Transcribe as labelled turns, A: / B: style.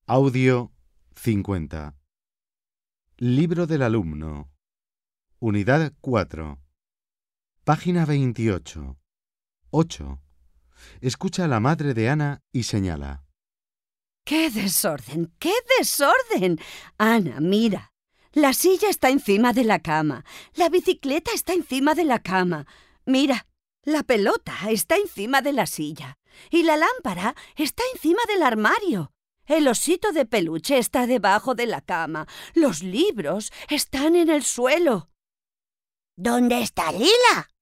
A: Audio 50. Libro del alumno. Unidad 4. Página 28. 8. Escucha a la madre de Ana y señala.
B: ¡Qué desorden! ¡Qué desorden! Ana, mira. La silla está encima de la cama. La bicicleta está encima de la cama. Mira, la pelota está encima de la silla. Y la lámpara está encima del armario. El osito de peluche está debajo de la cama. Los libros están en el suelo.
C: ¿Dónde está Lila?